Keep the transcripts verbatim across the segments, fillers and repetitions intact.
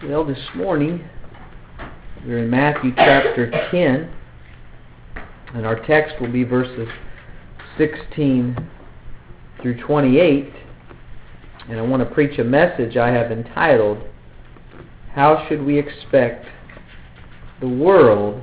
Well, this morning we're in Matthew chapter ten, and our text will be verses sixteen through twenty-eight. And I want to preach a message I have entitled, How Should We Expect the World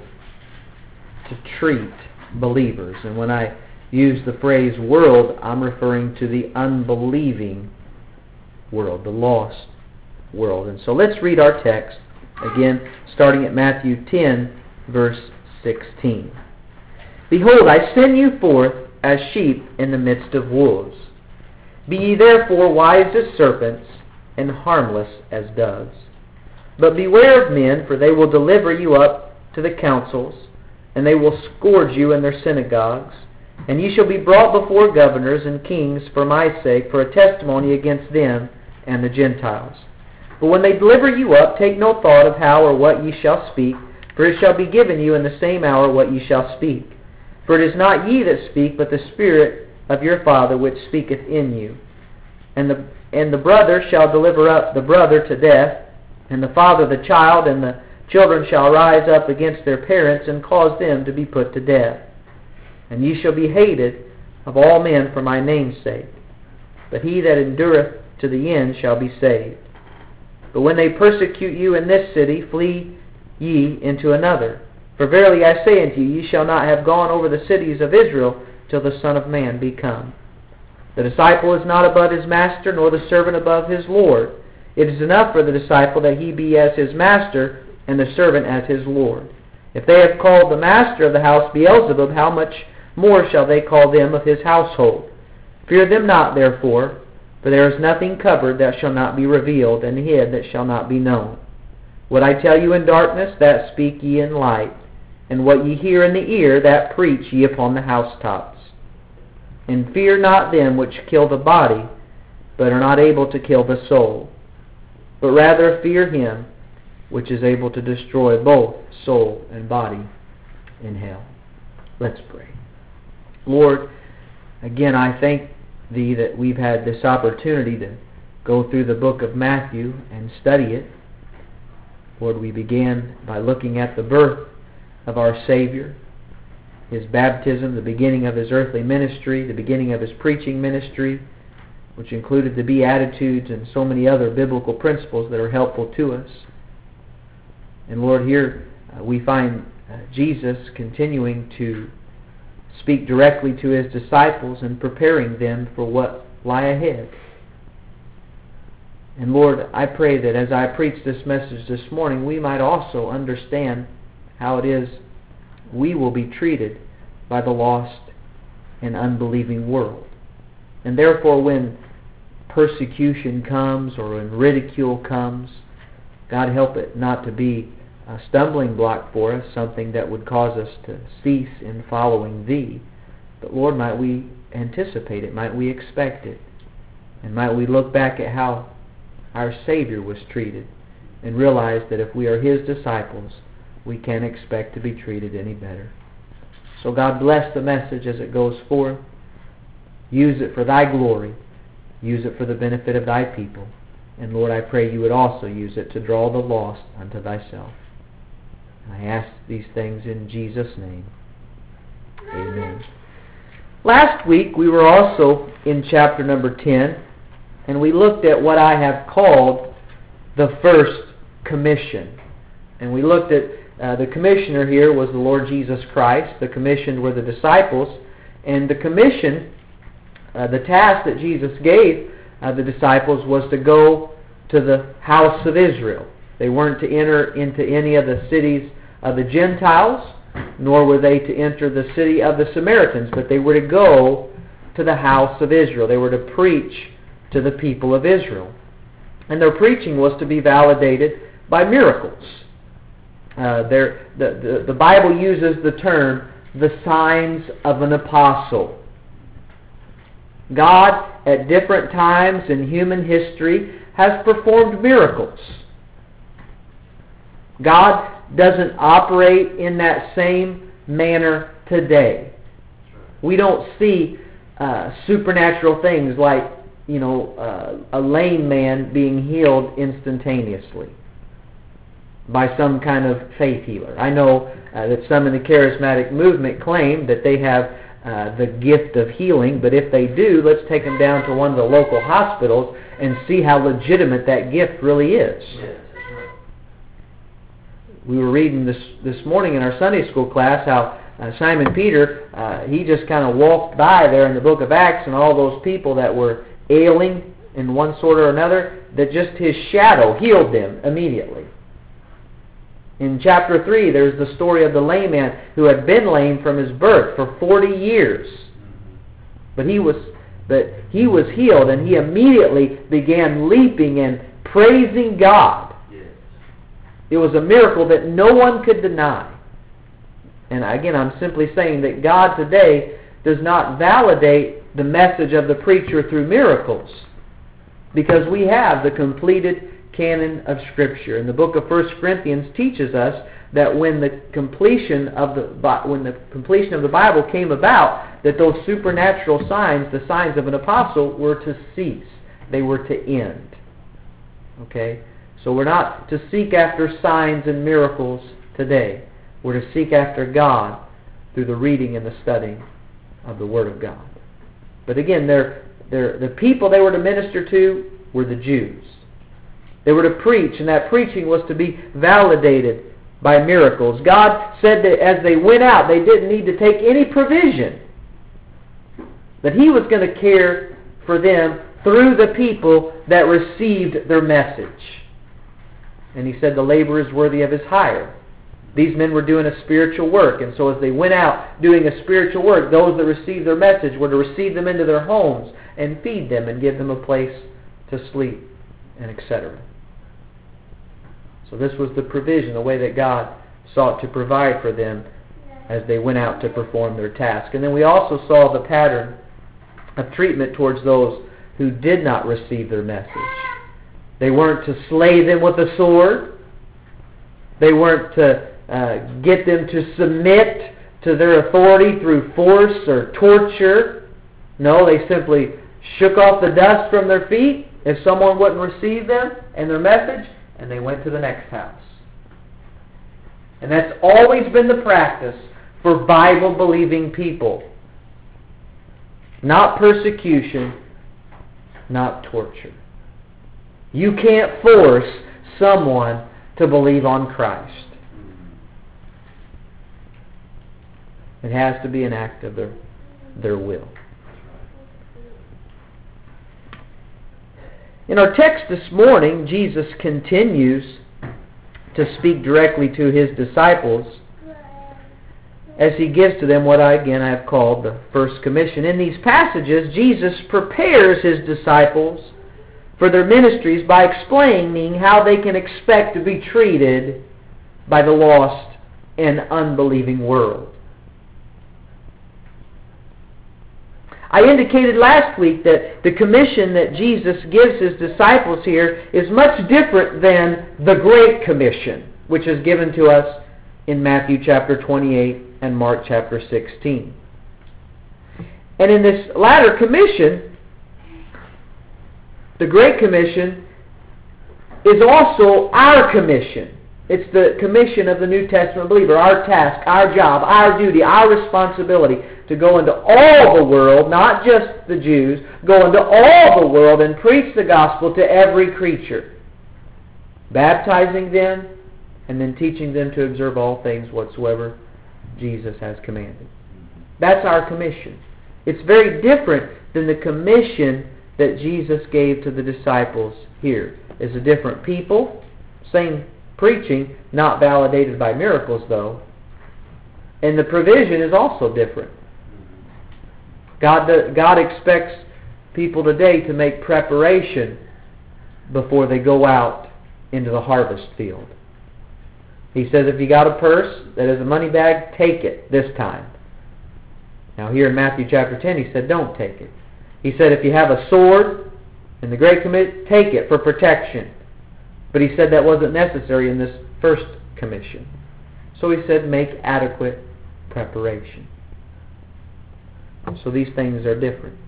to Treat Believers? And when I use the phrase world, I'm referring to the unbelieving world, the lost world. And so let's read our text, again, starting at Matthew ten, verse sixteen. Behold, I send you forth as sheep in the midst of wolves. Be ye therefore wise as serpents, and harmless as doves. But beware of men, for they will deliver you up to the councils, and they will scourge you in their synagogues. And ye shall be brought before governors and kings for my sake, for a testimony against them and the Gentiles. But when they deliver you up, take no thought of how or what ye shall speak, for it shall be given you in the same hour what ye shall speak. For it is not ye that speak, but the Spirit of your Father which speaketh in you. And the and the brother shall deliver up the brother to death, and the father the child, and the children shall rise up against their parents, and cause them to be put to death. And ye shall be hated of all men for my name's sake. But he that endureth to the end shall be saved. But when they persecute you in this city, flee ye into another. For verily I say unto you, ye shall not have gone over the cities of Israel till the Son of Man be come. The disciple is not above his master, nor the servant above his Lord. It is enough for the disciple that he be as his master, and the servant as his Lord. If they have called the master of the house Beelzebub, how much more shall they call them of his household? Fear them not, therefore, for there is nothing covered that shall not be revealed, and hid that shall not be known. What I tell you in darkness, that speak ye in light, and what ye hear in the ear, that preach ye upon the housetops. And fear not them which kill the body, but are not able to kill the soul, but rather fear him which is able to destroy both soul and body in hell. Let's pray. Lord, again I thank Thee that we've had this opportunity to go through the book of Matthew and study it. Lord, we began by looking at the birth of our Savior, His baptism, the beginning of His earthly ministry, the beginning of His preaching ministry, which included the Beatitudes and so many other biblical principles that are helpful to us. And Lord, here uh, we find uh, Jesus continuing to speak directly to His disciples and preparing them for what lie ahead. And Lord, I pray that as I preach this message this morning, we might also understand how it is we will be treated by the lost and unbelieving world. And therefore, when persecution comes or when ridicule comes, God help it not to be a stumbling block for us, something that would cause us to cease in following Thee. But Lord, might we anticipate it, might we expect it, and might we look back at how our Savior was treated and realize that if we are His disciples, we can't expect to be treated any better. So God, bless the message as it goes forth. Use it for Thy glory. Use it for the benefit of Thy people. And Lord, I pray You would also use it to draw the lost unto Thyself. I ask these things in Jesus' name. Amen. Last week we were also in chapter number ten, and we looked at what I have called the first commission. And we looked at uh, the commissioner here was the Lord Jesus Christ. The commissioned were the disciples. And the commission, uh, the task that Jesus gave uh, the disciples was to go to the house of Israel. They weren't to enter into any of the cities of the Gentiles, nor were they to enter the city of the Samaritans, but they were to go to the house of Israel. They were to preach to the people of Israel. And their preaching was to be validated by miracles. Uh, the, the, the Bible uses the term, the signs of an apostle. God, at different times in human history, has performed miracles. God doesn't operate in that same manner today. We don't see uh, supernatural things like, you know, uh, a lame man being healed instantaneously. by some kind of faith healer. I know uh, that some in the charismatic movement claim that they have uh, the gift of healing, but if they do, let's take them down to one of the local hospitals and see how legitimate that gift really is. Yes, that's right. We were reading this this morning in our Sunday school class how uh, Simon Peter, uh, he just kind of walked by there in the book of Acts, and all those people that were ailing in one sort or another, that just his shadow healed them immediately. In chapter three, there's the story of the lame man who had been lame from his birth for forty years. But he was but he was healed, and he immediately began leaping and praising God. Yes. It was a miracle that no one could deny. And again, I'm simply saying that God today does not validate the message of the preacher through miracles, because we have the completed canon of Scripture. And the book of First Corinthians teaches us that when the completion of the when the completion of the Bible came about, that those supernatural signs, the signs of an apostle, were to cease. They were to end. Okay? So we're not to seek after signs and miracles today. We're to seek after God through the reading and the studying of the Word of God. But again, they're, they're, the people they were to minister to were the Jews. They were to preach, and that preaching was to be validated by miracles. God said that as they went out, they didn't need to take any provision. That He was going to care for them through the people that received their message. And He said the labor is worthy of his hire. These men were doing a spiritual work, and so as they went out doing a spiritual work, those that received their message were to receive them into their homes and feed them and give them a place to sleep, and et cetera. So this was the provision, the way that God sought to provide for them as they went out to perform their task. And then we also saw the pattern of treatment towards those who did not receive their message. They weren't to slay them with a sword. They weren't to uh, get them to submit to their authority through force or torture. No, they simply shook off the dust from their feet if someone wouldn't receive them and their message, and they went to the next house. And that's always been the practice for Bible-believing people. Not persecution, not torture. You can't force someone to believe on Christ. It has to be an act of their, their will. In our text this morning, Jesus continues to speak directly to His disciples as He gives to them what I again I have called the First Commission. In these passages, Jesus prepares His disciples for their ministries by explaining how they can expect to be treated by the lost and unbelieving world. I indicated last week that the commission that Jesus gives His disciples here is much different than the Great Commission, which is given to us in Matthew chapter twenty-eight and Mark chapter sixteen. And in this latter commission, the Great Commission is also our commission. It's the commission of the New Testament believer, our task, our job, our duty, our responsibility to go into all the world, not just the Jews, go into all the world and preach the gospel to every creature, baptizing them and then teaching them to observe all things whatsoever Jesus has commanded. That's our commission. It's very different than the commission that Jesus gave to the disciples here. It's a different people, same preaching, not validated by miracles though. And the provision is also different. God, God expects people today to make preparation before they go out into the harvest field. He says if you got a purse that is a money bag, take it this time. Now here in Matthew chapter ten, He said don't take it. He said if you have a sword in the Great Commission, take it for protection. But He said that wasn't necessary in this first commission. So He said make adequate preparation. So these things are different.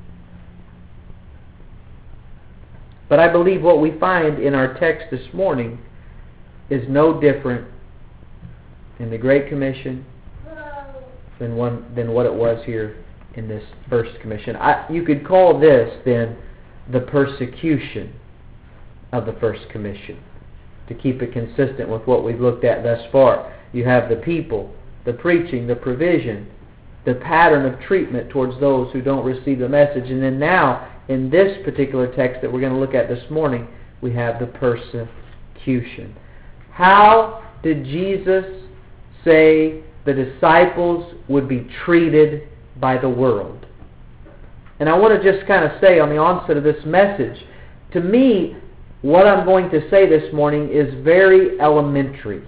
But I believe what we find in our text this morning is no different in the Great Commission than one than what it was here in this first commission. I, you could call this then the persecution of the first commission, to keep it consistent with what we've looked at thus far. You have the people, the preaching, the provision, the pattern of treatment towards those who don't receive the message. And then now, in this particular text that we're going to look at this morning, we have the persecution. How did Jesus say the disciples would be treated by the world? And I want to just kind of say on the onset of this message, to me, what I'm going to say this morning is very elementary.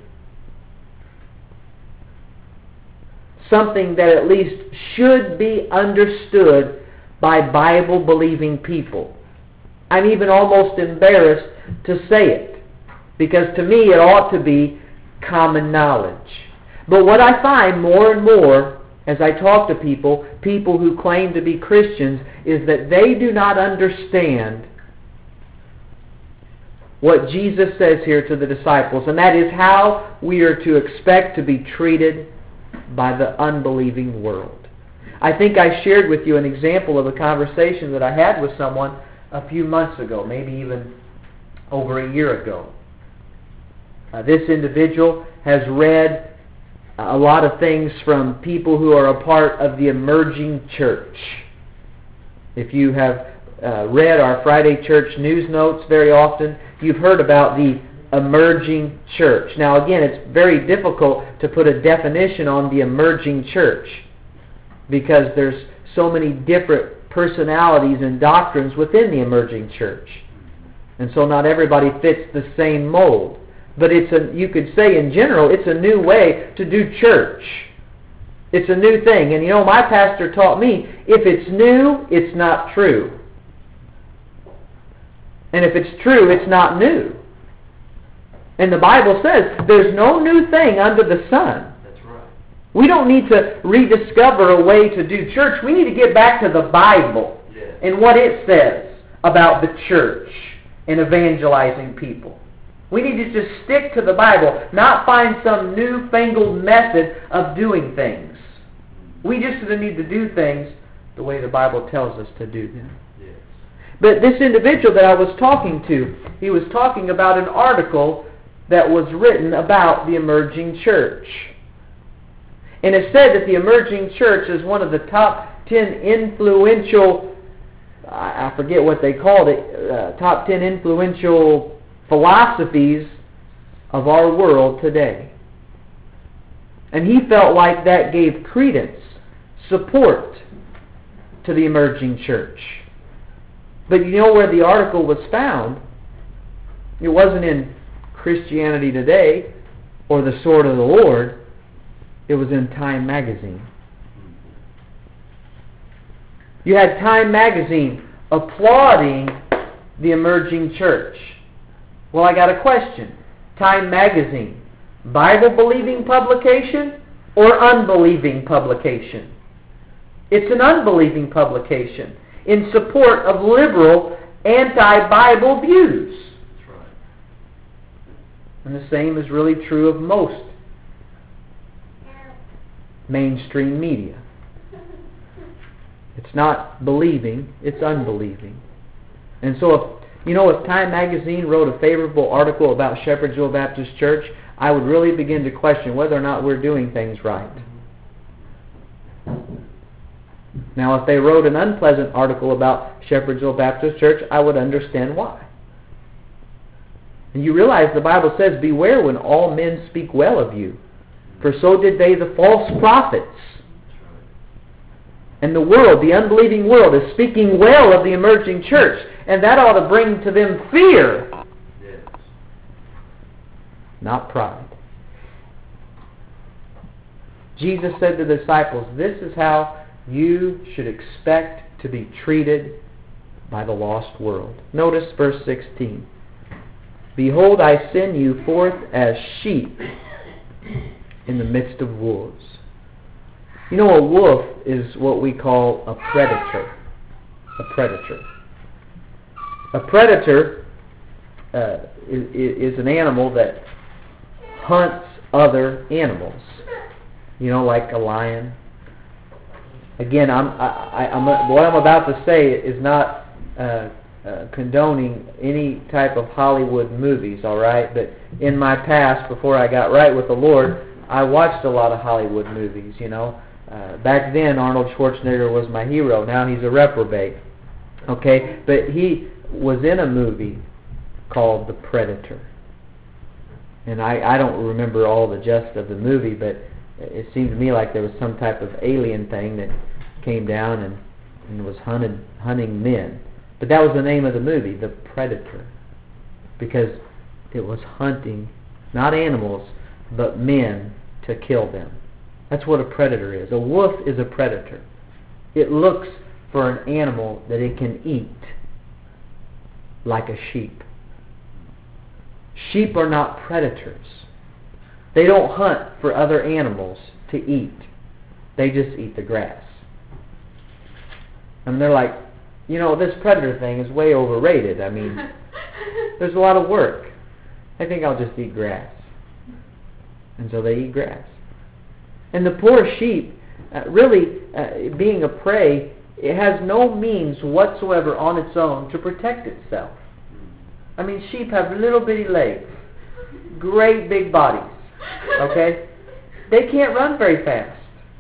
Something that at least should be understood by Bible-believing people. I'm even almost embarrassed to say it, because to me it ought to be common knowledge. But what I find more and more as I talk to people, people who claim to be Christians, is that they do not understand what Jesus says here to the disciples, and that is how we are to expect to be treated by the unbelieving world. I think I shared with you an example of a conversation that I had with someone a few months ago, maybe even over a year ago. Uh, this individual has read a lot of things from people who are a part of the emerging church. If you have uh, read our Friday church news notes very often, you've heard about the emerging church. Now again, it's very difficult to put a definition on the emerging church because there's so many different personalities and doctrines within the emerging church. And so not everybody fits the same mold. But it's a, you could say in general, it's a new way to do church. It's a new thing. And you know, my pastor taught me, if it's new, it's not true. And if it's true, it's not new. And the Bible says there's no new thing under the sun. That's right. We don't need to rediscover a way to do church. We need to get back to the Bible Yes. and what it says about the church and evangelizing people. We need to just stick to the Bible, not find some newfangled method of doing things. We just need to do things the way the Bible tells us to do them. Yes. But this individual that I was talking to, he was talking about an article that was written about the emerging church. And it said that the emerging church is one of the top ten influential, I forget what they called it, uh, top ten influential philosophies of our world today. And he felt like that gave credence, support to the emerging church. But you know where the article was found? It wasn't in Christianity Today or the Sword of the Lord. It was in Time Magazine. You had Time Magazine applauding the emerging church. Well, I got a question. Time Magazine, Bible-believing publication or unbelieving publication? It's an unbelieving publication in support of liberal, anti-Bible views. That's right. And the same is really true of most mainstream media. It's not believing, it's unbelieving. And so if You know, if Time Magazine wrote a favorable article about Shepherdsville Baptist Church, I would really begin to question whether or not we're doing things right. Now, if they wrote an unpleasant article about Shepherdsville Baptist Church, I would understand why. And you realize the Bible says, beware when all men speak well of you, for so did they the false prophets. And the world, the unbelieving world, is speaking well of the emerging church. And that ought to bring to them fear, Yes. not pride. Jesus said to the disciples, this is how you should expect to be treated by the lost world. Notice verse sixteen. Behold, I send you forth as sheep in the midst of wolves. You know, a wolf is what we call a predator. A predator. A predator uh, is, is an animal that hunts other animals. You know, like a lion. Again, I'm, I, I, I'm, what I'm about to say is not uh, uh, condoning any type of Hollywood movies, all right? But in my past, before I got right with the Lord, I watched a lot of Hollywood movies, you know. Uh, back then, Arnold Schwarzenegger was my hero. Now he's a reprobate. Okay? But he was in a movie called The Predator. And I, I don't remember all the gist of the movie, but it seemed to me like there was some type of alien thing that came down and, and was hunted, hunting men. But that was the name of the movie, The Predator, because it was hunting, not animals, but men to kill them. That's what a predator is. A wolf is a predator. It looks for an animal that it can eat, like a sheep. Sheep are not predators. They don't hunt for other animals to eat. They just eat the grass. And they're like, you know, this predator thing is way overrated. I mean, there's a lot of work. I think I'll just eat grass. And so they eat grass. And the poor sheep, uh, really, uh, being a prey, it has no means whatsoever on its own to protect itself. I mean, sheep have little bitty legs, great big bodies, okay? They can't run very fast.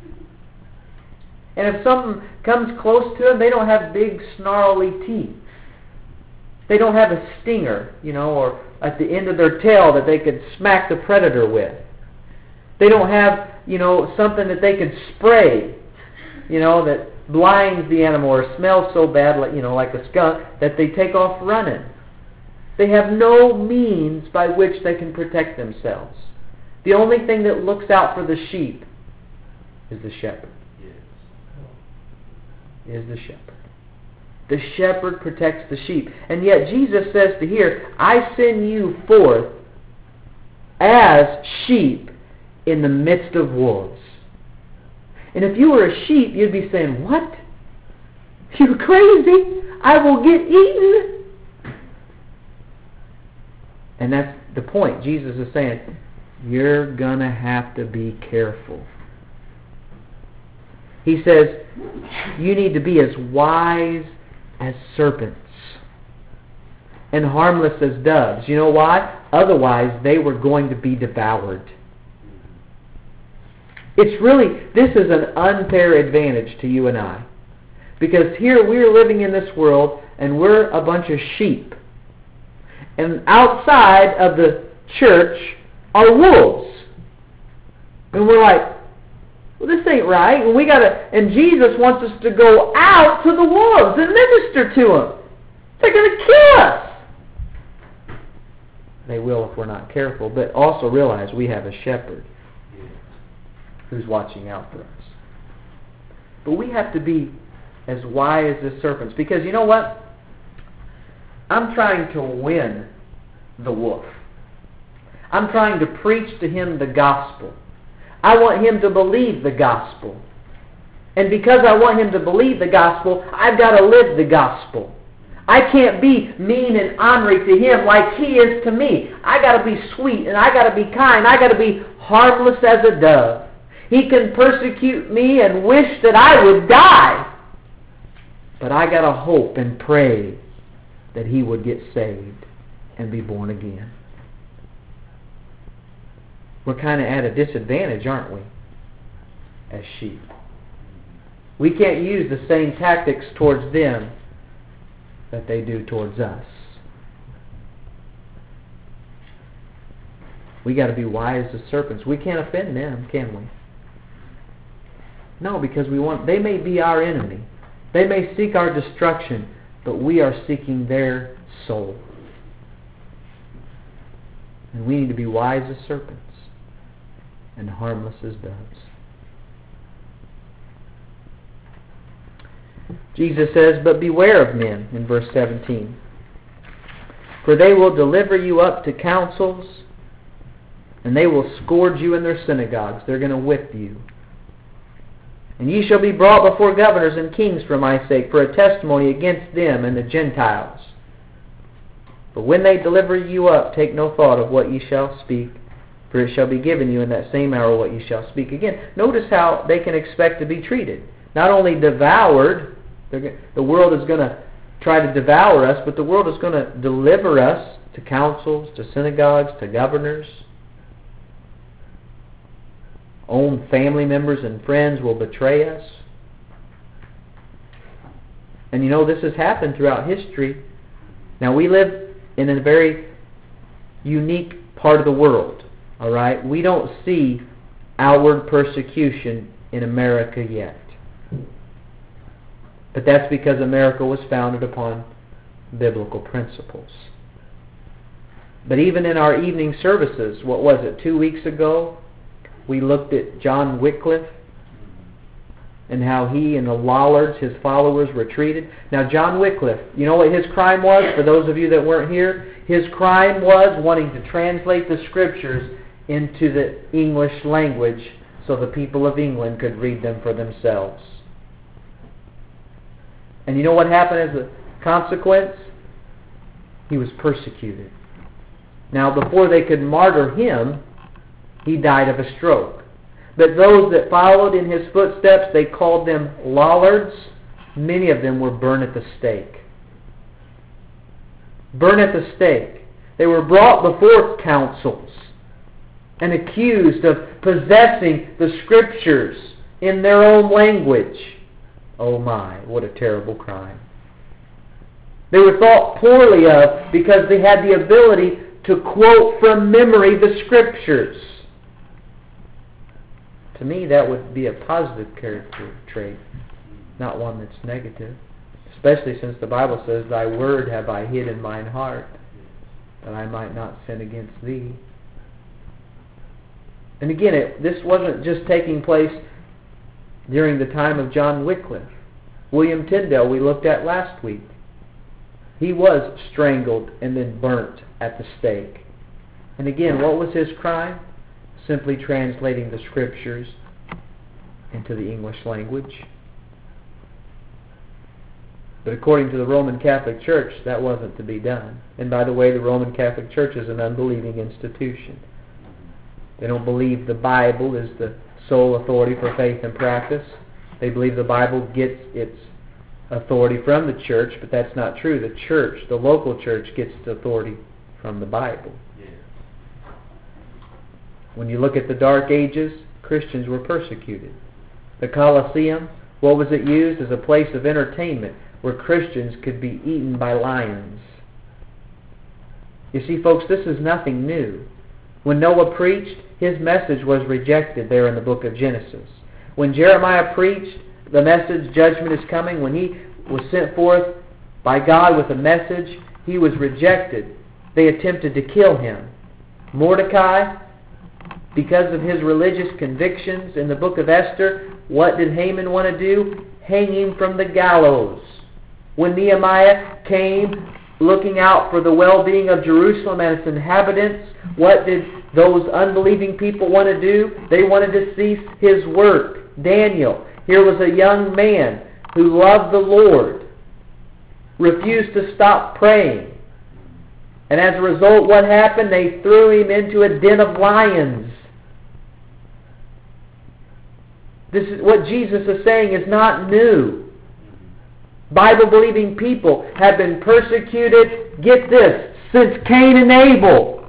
And if something comes close to them, they don't have big snarly teeth. They don't have a stinger, you know, or at the end of their tail that they could smack the predator with. They don't have, you know, something that they could spray, you know, that blinds the animal or smells so bad, like, you know, like a skunk, that they take off running. They have no means by which they can protect themselves. The only thing that looks out for the sheep is the shepherd. Is the shepherd. The shepherd protects the sheep. And yet Jesus says to here, I send you forth as sheep in the midst of wolves. And if you were a sheep, you'd be saying, what? You're crazy. I will get eaten. And that's the point. Jesus is saying, you're going to have to be careful. He says, you need to be as wise as serpents and harmless as doves. You know why? Otherwise, they were going to be devoured. It's really, this is an unfair advantage to you and I. Because here we're living in this world and we're a bunch of sheep. And outside of the church are wolves. And we're like, well, this ain't right. And we gotta. And Jesus wants us to go out to the wolves and minister to them. They're going to kill us. They will if we're not careful. But also realize we have a shepherd who's watching out for us. But we have to be as wise as serpents. Because you know what? I'm trying to win the wolf. I'm trying to preach to him the gospel. I want him to believe the gospel. And because I want him to believe the gospel, I've got to live the gospel. I can't be mean and ornery to him like he is to me. I got to be sweet and I got to be kind. I got to be harmless as a dove. He can persecute me and wish that I would die. But I got to hope and pray that he would get saved and be born again. We're kind of at a disadvantage, aren't we, as sheep? We can't use the same tactics towards them that they do towards us. We got to be wise as serpents. We can't offend them, can we? No, because we want. They may be our enemy. They may seek our destruction, but we are seeking their soul. And we need to be wise as serpents and harmless as doves. Jesus says, but beware of men, in verse seventeen. For they will deliver you up to councils, and they will scourge you in their synagogues. They're going to whip you. And ye shall be brought before governors and kings for my sake, for a testimony against them and the Gentiles. But when they deliver you up, take no thought of what ye shall speak, For it shall be given you in that same hour what you shall speak. Again, notice how they can expect to be treated. Not only devoured, the world is going to try to devour us, but the world is going to deliver us to councils, to synagogues, to governors. Own family members and friends will betray us. And you know, this has happened throughout history. Now, we live in a very unique part of the world. All right? We don't see outward persecution in America yet. But that's because America was founded upon biblical principles. But even in our evening services, what was it, two weeks ago, we looked at John Wycliffe and how he and the Lollards, his followers, were treated. Now, John Wycliffe, you know what his crime was? For those of you that weren't here, his crime was wanting to translate the Scriptures into the English language so the people of England could read them for themselves. And you know what happened as a consequence? He was persecuted. Now, before they could martyr him, he died of a stroke. But those that followed in his footsteps, they called them Lollards. Many of them were burned at the stake. Burned at the stake. They were brought before councils and accused of possessing the Scriptures in their own language. Oh my, what a terrible crime. They were thought poorly of because they had the ability to quote from memory the Scriptures. To me, that would be a positive character trait, not one that's negative. Especially since the Bible says, Thy word have I hid in mine heart, that I might not sin against Thee. And again, it, this wasn't just taking place during the time of John Wycliffe. William Tyndale, we looked at last week. He was strangled and then burnt at the stake. And again, what was his crime? Simply translating the Scriptures into the English language. But according to the Roman Catholic Church, that wasn't to be done. And by the way, the Roman Catholic Church is an unbelieving institution. They don't believe the Bible is the sole authority for faith and practice. They believe the Bible gets its authority from the church, but that's not true. The church, the local church, gets its authority from the Bible. When you look at the Dark Ages, Christians were persecuted. The Colosseum, what was it used? As a place of entertainment where Christians could be eaten by lions. You see, folks, this is nothing new. When Noah preached, his message was rejected there in the book of Genesis. When Jeremiah preached the message, judgment is coming, when he was sent forth by God with a message, he was rejected. They attempted to kill him. Mordecai, because of his religious convictions in the book of Esther, what did Haman want to do? Hang him from the gallows. When Nehemiah came looking out for the well-being of Jerusalem and its inhabitants, what did those unbelieving people want to do? They wanted to cease his work. Daniel, here was a young man who loved the Lord, refused to stop praying. And as a result, what happened? They threw him into a den of lions. This is what Jesus is saying is not new. Bible-believing people have been persecuted, get this, since Cain and Abel.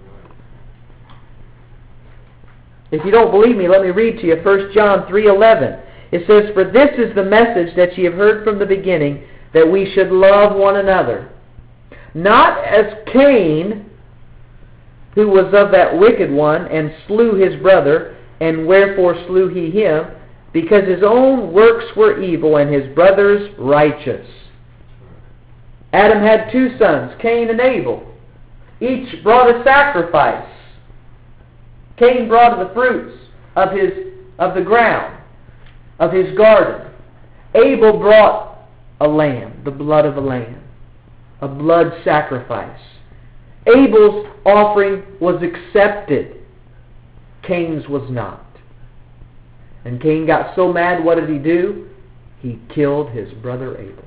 If you don't believe me, let me read to you First John three eleven. It says, For this is the message that ye have heard from the beginning, that we should love one another. Not as Cain, who was of that wicked one, and slew his brother, and wherefore slew he him? Because his own works were evil, and his brother's righteous. Adam had two sons, Cain and Abel. Each brought a sacrifice. Cain brought the fruits of his of the ground, of his garden. Abel brought a lamb, the blood of a lamb, a blood sacrifice. Abel's offering was accepted. Cain's was not. And Cain got so mad, what did he do? He killed his brother Abel.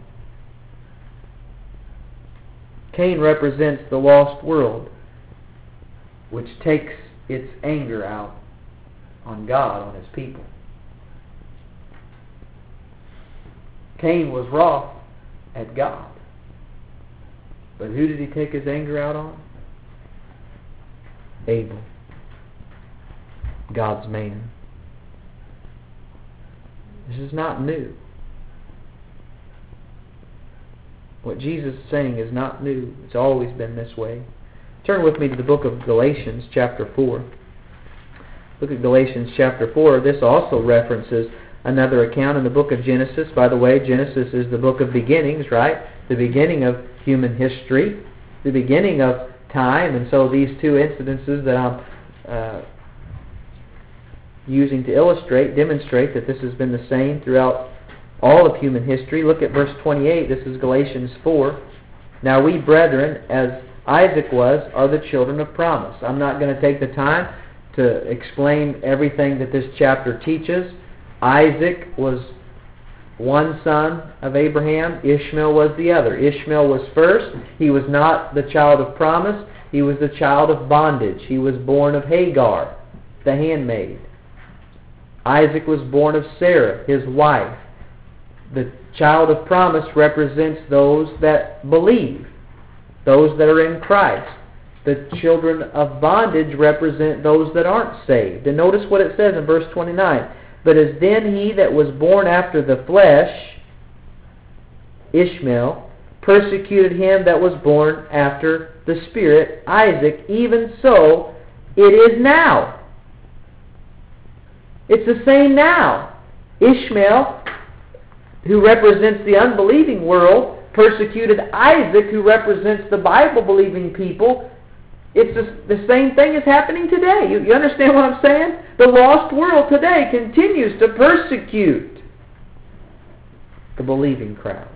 Cain represents the lost world, which takes its anger out on God, on His people. Cain was wroth at God. But who did he take his anger out on? Abel, God's man. This is not new. What Jesus is saying is not new. It's always been this way. Turn with me to the book of Galatians, chapter four. Look at Galatians chapter four. This also references another account in the book of Genesis. By the way, Genesis is the book of beginnings, right? The beginning of human history, the beginning of time. And so these two incidences that I'm uh, using to illustrate, demonstrate that this has been the same throughout all of human history. Look at verse twenty-eight. This is Galatians four. Now we, brethren, as Isaac was, are the children of promise. I'm not going to take the time to explain everything that this chapter teaches. Isaac was one son of Abraham. Ishmael was the other. Ishmael was first. He was not the child of promise. He was the child of bondage. He was born of Hagar, the handmaid. Isaac was born of Sarah, his wife. The child of promise represents those that believe, those that are in Christ. The children of bondage represent those that aren't saved. And notice what it says in verse twenty-nine. But as then he that was born after the flesh, Ishmael, persecuted him that was born after the Spirit, Isaac, even so it is now. It's the same now. Ishmael, who represents the unbelieving world, persecuted Isaac, who represents the Bible-believing people. It's the, the same thing is happening today. You, you understand what I'm saying? The lost world today continues to persecute the believing crowd.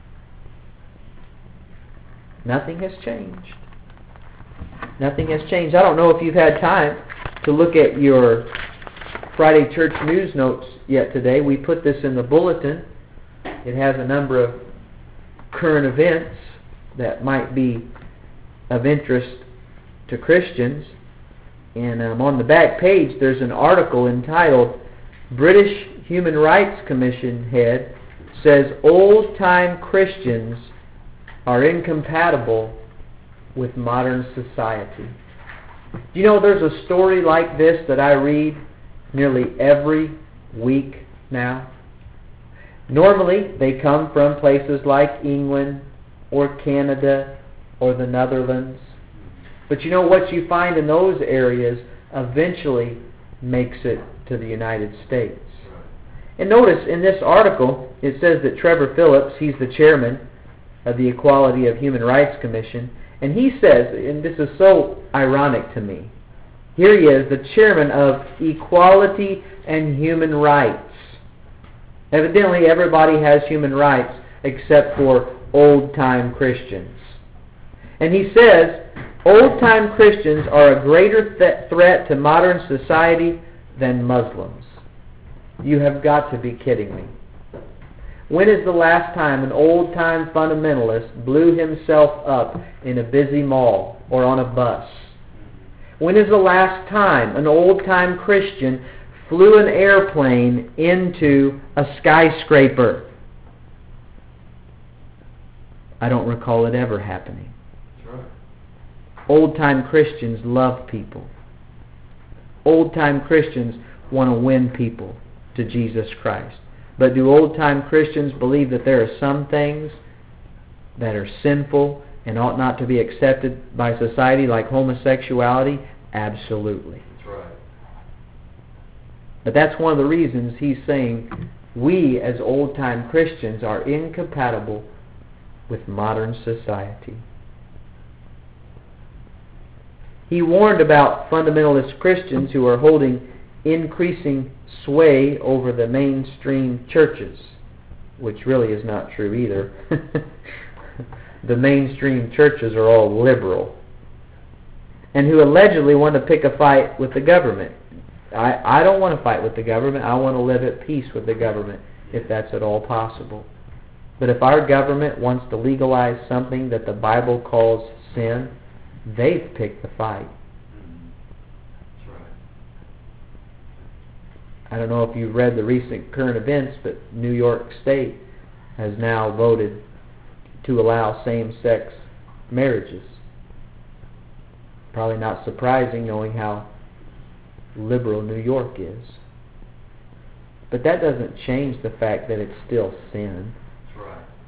Nothing has changed. Nothing has changed. I don't know if you've had time to look at your Friday church news notes yet today. We put this in the bulletin. It has a number of current events that might be of interest to Christians. And um, on the back page there's an article entitled British Human Rights Commission head says old-time Christians are incompatible with modern society. Do you know there's a story like this that I read nearly every week now? Normally they come from places like England or Canada or the Netherlands. But you know what you find in those areas eventually makes it to the United States. And notice in this article it says that Trevor Phillips, he's the chairman of the Equality of Human Rights Commission, and he says, and this is so ironic to me, here he is, the chairman of Equality and Human Rights. Evidently everybody has human rights except for old-time Christians. And he says, old-time Christians are a greater th- threat to modern society than Muslims. You have got to be kidding me. When is the last time an old-time fundamentalist blew himself up in a busy mall or on a bus? When is the last time an old-time Christian flew an airplane into a skyscraper? I don't recall it ever happening. That's right. Old-time Christians love people. Old-time Christians want to win people to Jesus Christ. But do old-time Christians believe that there are some things that are sinful and ought not to be accepted by society, like homosexuality? Absolutely. That's right. But that's one of the reasons he's saying we as old-time Christians are incompatible with modern society. He warned about fundamentalist Christians who are holding increasing sway over the mainstream churches, which really is not true either. The mainstream churches are all liberal, and who allegedly want to pick a fight with the government. I, I don't want to fight with the government. I want to live at peace with the government, if that's at all possible. But if our government wants to legalize something that the Bible calls sin, they've picked the fight. I don't know if you've read the recent current events, but New York State has now voted to allow same-sex marriages. Probably not surprising knowing how liberal New York is. But that doesn't change the fact that it's still sin. That's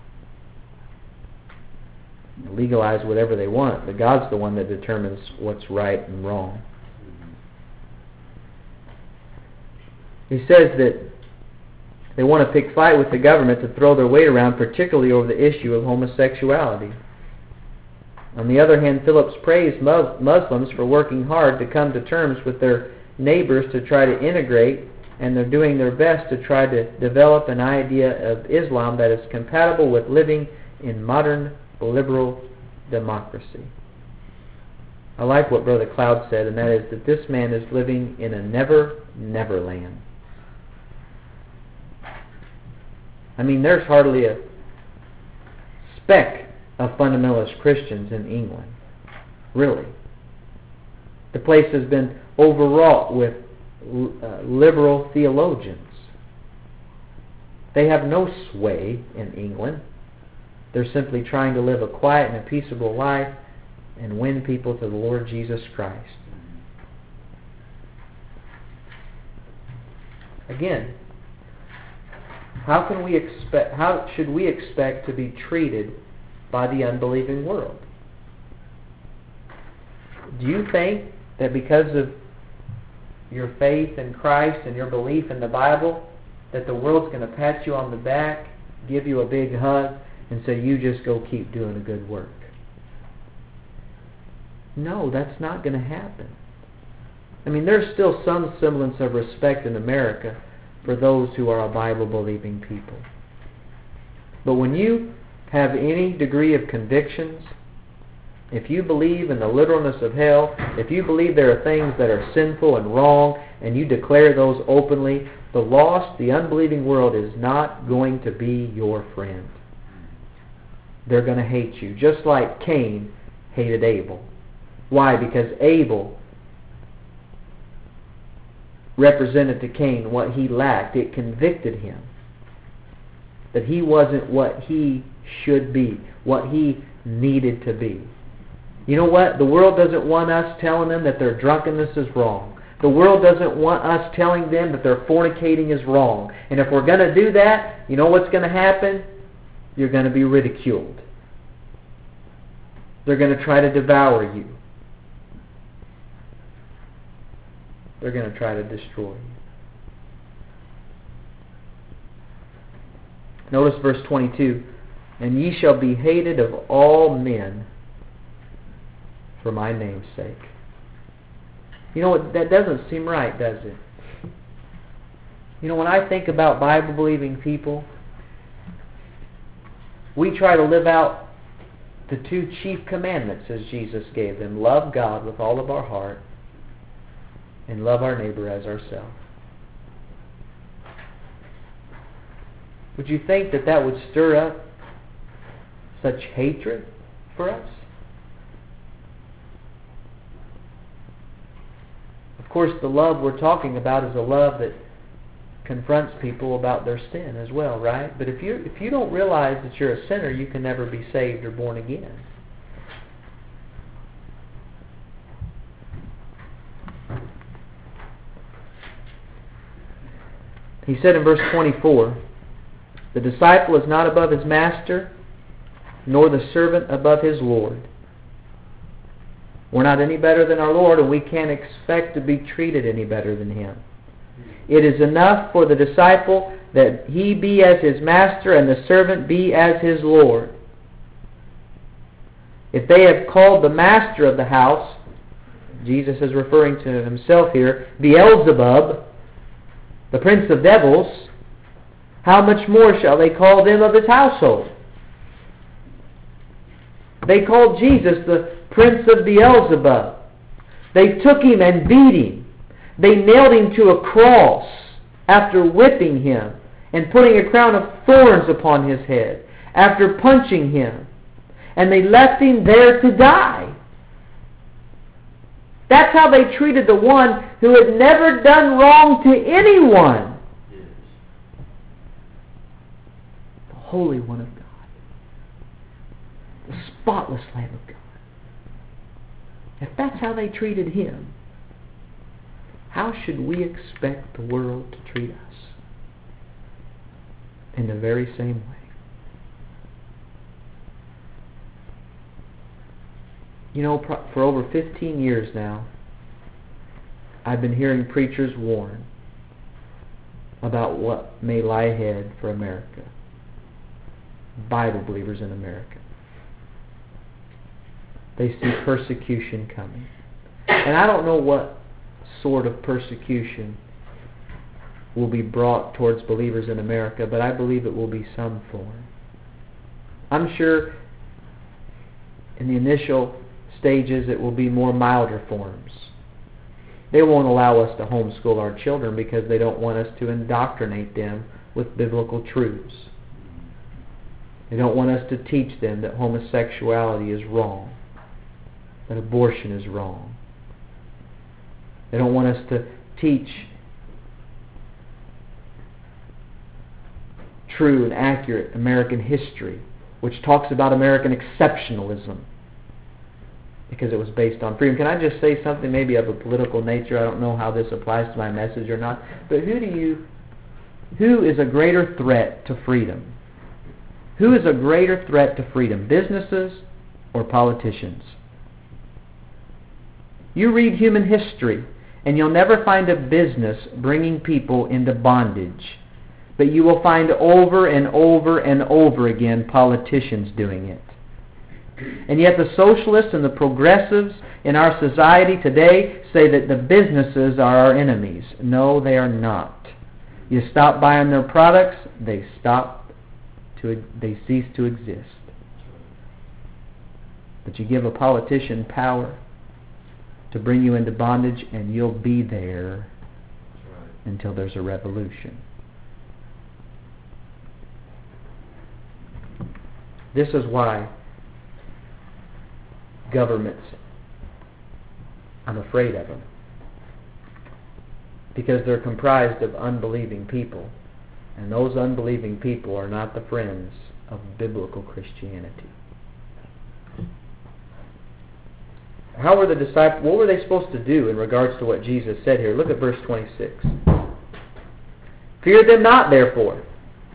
right. Legalize whatever they want, but God's the one that determines what's right and wrong. He says that they want to pick fight with the government to throw their weight around, particularly over the issue of homosexuality. On the other hand, Phillips praised Muslims for working hard to come to terms with their neighbors to try to integrate, and they're doing their best to try to develop an idea of Islam that is compatible with living in modern liberal democracy. I like what Brother Cloud said, and that is that this man is living in a never, never land. I mean, there's hardly a speck of fundamentalist Christians in England. Really. The place has been overwrought with uh, liberal theologians. They have no sway in England. They're simply trying to live a quiet and a peaceable life and win people to the Lord Jesus Christ. Again, how can we expect? How should we expect to be treated by the unbelieving world? Do you think that because of your faith in Christ and your belief in the Bible, that the world's going to pat you on the back, give you a big hug, and say, you just go keep doing a good work? No, that's not going to happen. I mean, there's still some semblance of respect in America for those who are a Bible-believing people. But when you have any degree of convictions, if you believe in the literalness of hell, if you believe there are things that are sinful and wrong, and you declare those openly, the lost, the unbelieving world is not going to be your friend. They're going to hate you, just like Cain hated Abel. Why? Because Abel represented to Cain what he lacked. It convicted him that he wasn't what he should be, what he needed to be. You know what? The world doesn't want us telling them that their drunkenness is wrong. The world doesn't want us telling them that their fornicating is wrong. And if we're going to do that, you know what's going to happen? You're going to be ridiculed. They're going to try to devour you. They're going to try to destroy you. Notice verse twenty-two. And ye shall be hated of all men for my name's sake. You know what? That doesn't seem right, does it? You know, when I think about Bible-believing people, we try to live out the two chief commandments as Jesus gave them. Love God with all of our heart and love our neighbor as ourselves. Would you think that that would stir up such hatred for us? Of course, the love we're talking about is a love that confronts people about their sin as well, right? But if you if you don't realize that you're a sinner, you can never be saved or born again. He said in verse twenty-four, the disciple is not above his master, nor the servant above his Lord. We're not any better than our Lord, and we can't expect to be treated any better than Him. It is enough for the disciple that he be as his master and the servant be as his Lord. If they have called the master of the house, Jesus is referring to himself here, Beelzebub, the prince of devils, how much more shall they call them of his household? They called Jesus the prince of Beelzebub. They took him and beat him. They nailed him to a cross after whipping him and putting a crown of thorns upon his head, after punching him. And they left him there to die. That's how they treated the one who had never done wrong to anyone. The Holy One of God. The spotless Lamb of God. If that's how they treated Him, how should we expect the world to treat us? In the very same way. You know, for over fifteen years now, I've been hearing preachers warn about what may lie ahead for America. Bible believers in America. They see persecution coming. And I don't know what sort of persecution will be brought towards believers in America, but I believe it will be some form. I'm sure in the initial stages it will be more milder forms. They won't allow us to homeschool our children because they don't want us to indoctrinate them with biblical truths. They don't want us to teach them that homosexuality is wrong, that abortion is wrong. They don't want us to teach true and accurate American history, which talks about American exceptionalism, because it was based on freedom. Can I just say something maybe of a political nature? I don't know how this applies to my message or not. But who do you, who is a greater threat to freedom? Who is a greater threat to freedom? Businesses or politicians? You read human history, and you'll never find a business bringing people into bondage. But you will find over and over and over again politicians doing it. And yet the socialists and the progressives in our society today say that the businesses are our enemies. No, they are not. You stop buying their products, they stop to they cease to exist. But you give a politician power to bring you into bondage, and you'll be there until there's a revolution. This is why governments, I'm afraid of them. Because they're comprised of unbelieving people. And those unbelieving people are not the friends of biblical Christianity. How were the disciples, what were they supposed to do in regards to what Jesus said here? Look at verse twenty-six. Fear them not, therefore.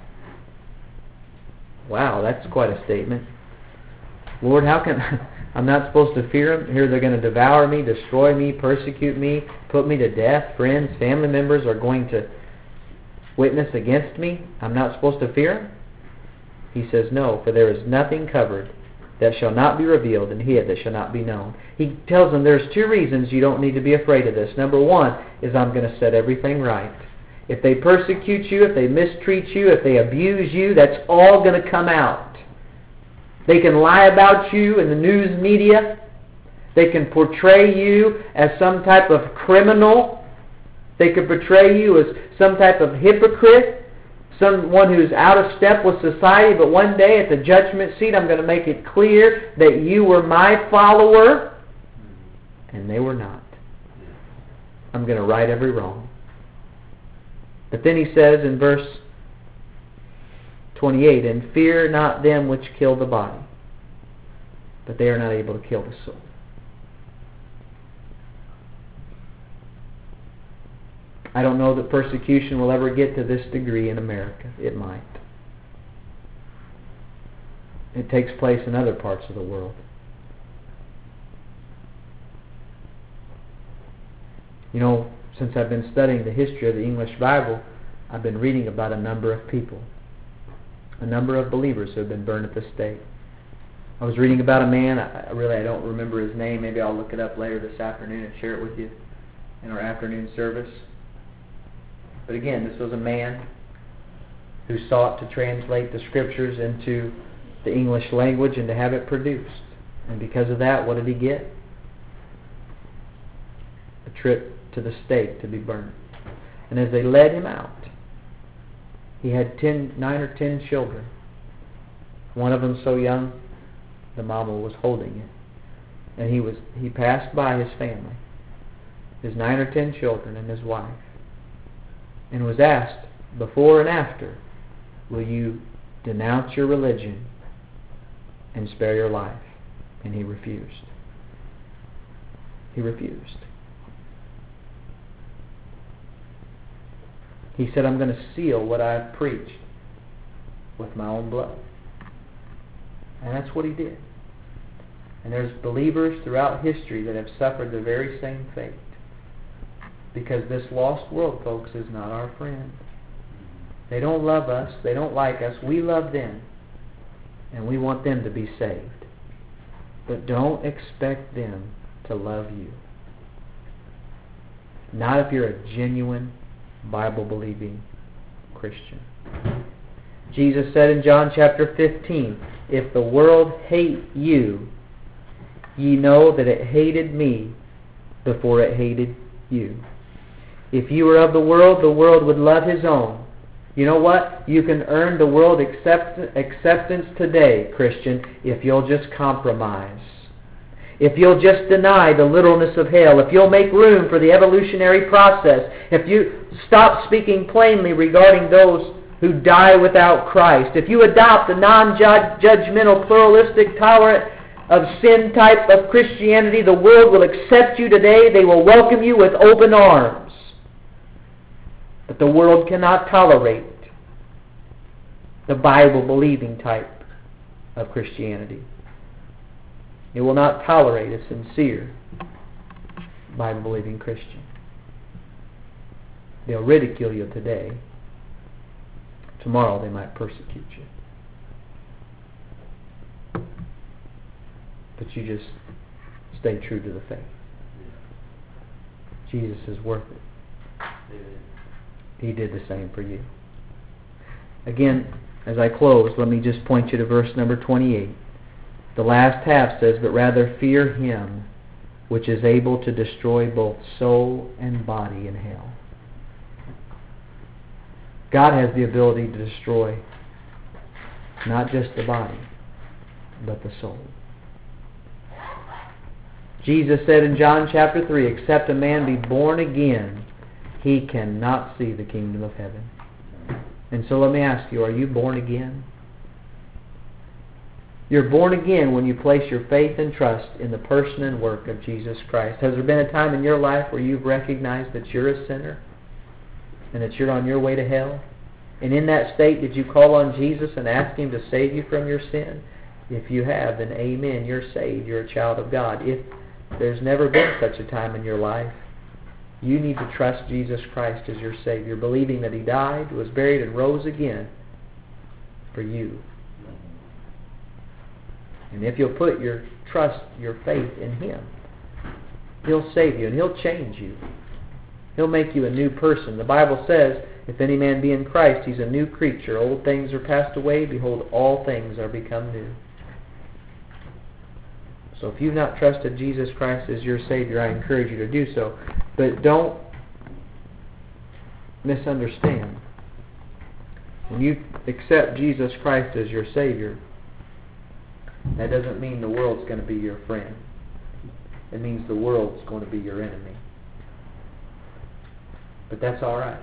Wow, that's quite a statement. Lord, how can I'm not supposed to fear them? Here they're going to devour me, destroy me, persecute me, put me to death. Friends, family members are going to witness against me. I'm not supposed to fear them? He says, no, for there is nothing covered that shall not be revealed, and hid that shall not be known. He tells them there's two reasons you don't need to be afraid of this. Number one is I'm going to set everything right. If they persecute you, if they mistreat you, if they abuse you, that's all going to come out. They can lie about you in the news media. They can portray you as some type of criminal. They can portray you as some type of hypocrite, someone who's out of step with society. But one day at the judgment seat, I'm going to make it clear that you were my follower, and they were not. I'm going to right every wrong. But then he says in verse twenty-eight, and fear not them which kill the body, but they are not able to kill the soul. I don't know that persecution will ever get to this degree in America. It might. It takes place in other parts of the world. You know, since I've been studying the history of the English Bible, I've been reading about a number of people. A number of believers who have been burned at the stake. I was reading about a man, I really I don't remember his name, maybe I'll look it up later this afternoon and share it with you in our afternoon service. But again, this was a man who sought to translate the Scriptures into the English language and to have it produced. And because of that, what did he get? A trip to the stake to be burned. And as they led him out, he had ten, nine or ten children. One of them so young, the mama was holding it. And he was he passed by his family. his nine or ten children, and his wife, and was asked before and after, will you denounce your religion and spare your life? And he refused. He refused. He said, I'm going to seal what I've preached with my own blood. And that's what he did. And there's believers throughout history that have suffered the very same fate. Because this lost world, folks, is not our friend. They don't love us. They don't like us. We love them. And we want them to be saved. But don't expect them to love you. Not if you're a genuine, Bible-believing Christian. Jesus said in John chapter fifteen, if the world hate you, ye know that it hated me before it hated you. If you were of the world, the world would love his own. You know what? You can earn the world accept, acceptance today, Christian, if you'll just compromise. If you'll just deny the literalness of hell. If you'll make room for the evolutionary process. If you stop speaking plainly regarding those who die without Christ. If you adopt a non-judgmental, pluralistic, tolerant of sin type of Christianity, the world will accept you today. They will welcome you with open arms. But the world cannot tolerate the Bible-believing type of Christianity. It will not tolerate a sincere Bible-believing Christian. They'll ridicule you today. Tomorrow they might persecute you. But you just stay true to the faith. Jesus is worth it. He did the same for you. Again, as I close, let me just point you to verse number twenty-eight. The last half says, but rather fear him which is able to destroy both soul and body in hell. God has the ability to destroy not just the body, but the soul. Jesus said in John chapter three, except a man be born again, he cannot see the kingdom of heaven. And so let me ask you, are you born again? You're born again when you place your faith and trust in the person and work of Jesus Christ. Has there been a time in your life where you've recognized that you're a sinner and that you're on your way to hell? And in that state, did you call on Jesus and ask him to save you from your sin? If you have, then amen, you're saved. You're a child of God. If there's never been such a time in your life, you need to trust Jesus Christ as your Savior, believing that he died, was buried, and rose again for you. And if you'll put your trust, your faith in him, he'll save you and he'll change you. He'll make you a new person. The Bible says, if any man be in Christ, he's a new creature. Old things are passed away. Behold, all things are become new. So if you've not trusted Jesus Christ as your Savior, I encourage you to do so. But don't misunderstand. When you accept Jesus Christ as your Savior, that doesn't mean the world's going to be your friend. It means the world's going to be your enemy. But that's all right.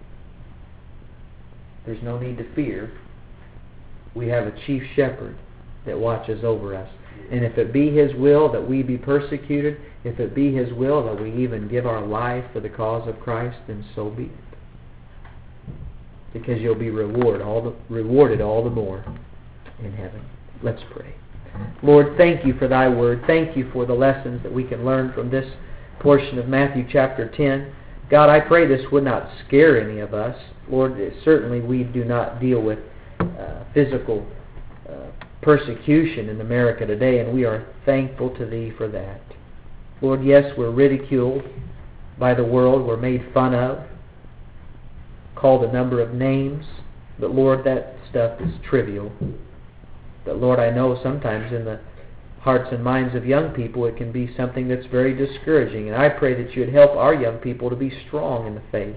There's no need to fear. We have a chief shepherd that watches over us. And if it be his will that we be persecuted, if it be his will that we even give our life for the cause of Christ, then so be it. Because you'll be reward all the, rewarded all the more in heaven. Let's pray. Lord, thank you for thy word. Thank you for the lessons that we can learn from this portion of Matthew chapter ten. God, I pray this would not scare any of us. Lord, certainly we do not deal with uh, physical uh, persecution in America today, and we are thankful to thee for that. Lord, yes, we're ridiculed by the world. We're made fun of, called a number of names, but Lord, that stuff is trivial. But Lord, I know sometimes in the hearts and minds of young people it can be something that's very discouraging, and I pray that you would help our young people to be strong in the faith.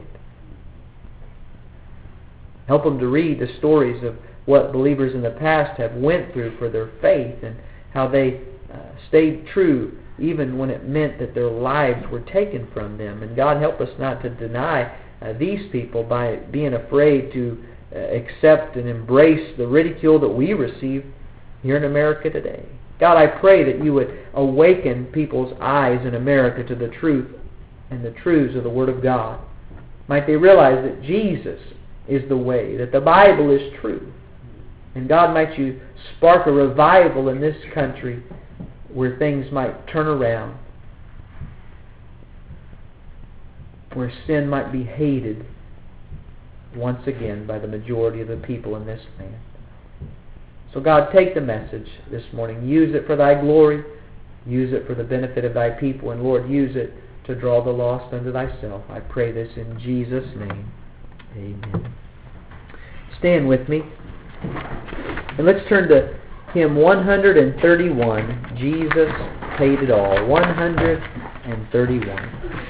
Help them to read the stories of what believers in the past have went through for their faith and how they uh, stayed true even when it meant that their lives were taken from them. And God, help us not to deny uh, these people by being afraid to uh, accept and embrace the ridicule that we receive here in America today. God, I pray that you would awaken people's eyes in America to the truth and the truths of the Word of God. Might they realize that Jesus is the way, that the Bible is true. And God, might you spark a revival in this country where things might turn around, where sin might be hated once again by the majority of the people in this land. So God, take the message this morning. Use it for thy glory. Use it for the benefit of thy people. And Lord, use it to draw the lost unto thyself. I pray this in Jesus' name. Amen. Stand with me. And let's turn to hymn one thirty-one. Jesus paid it all. one thirty-one.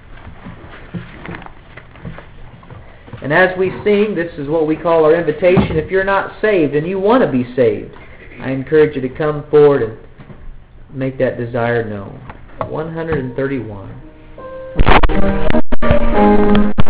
And as we sing, this is what we call our invitation. If you're not saved and you want to be saved, I encourage you to come forward and make that desire known. one thirty-one.